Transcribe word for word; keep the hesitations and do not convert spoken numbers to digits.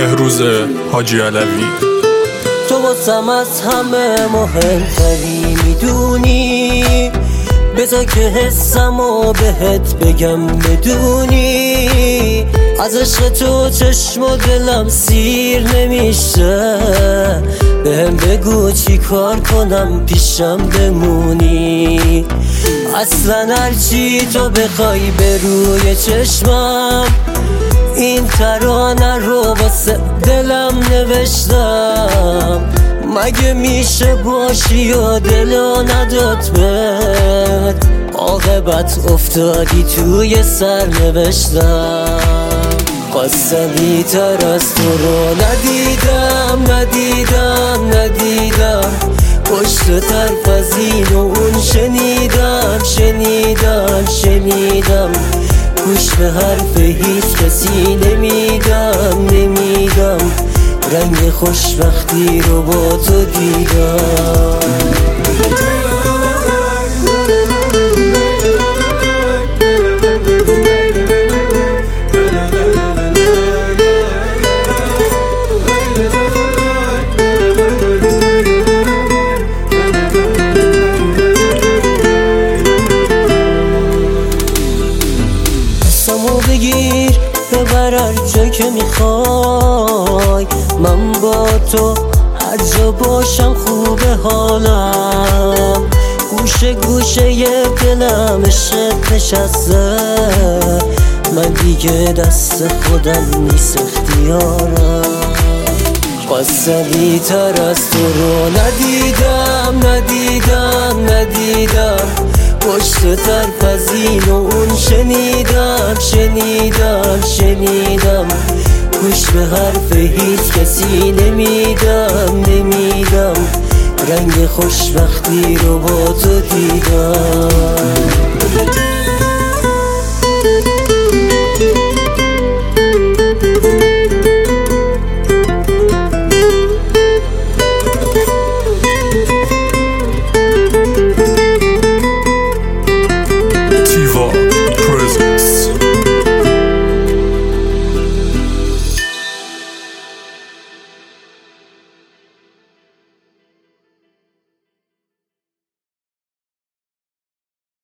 بهروز حاجی علوی. تو واسم از همه مهمتری میدونی، بذار که حسمو بهت بگم بدونی، از عشق تو چشم و دلم سیر نمیشه، بهم بگو چی کار کنم پیشم بمونی. اصلا هرچی تو بخوای به روی چشمم، این ترانه رو واسه دلم نوشتم، مگه میشه باشی و دلو نداد بهت، عاقبت افتادی توی سر نوشتم. قسمی تر از تو رو ندیدم ندیدم ندیدم، پشت طرف از این و اون شنیدم شنیدم شنیدم، گوش به حرف هیچ کسی نمیدم نمیدم، رنگ خوشبختی رو با تو دیدم. دستمو بگیر ببر هر جا که میخوای، من با تو هر جا باشم خوبه حالم، گوشه گوشه یه دلم عشقت نشسته، من دیگه دست خودم نیست اختیارم. قسمی تر از تو رو ندیدم ندیدم ندیدم، پشت طرف از این و اون شنیدم شنیدم شنیدم، گوش به حرف هیچ کسی نمیدم نمیدم، رنگ خوشبختی رو با تو دیدم.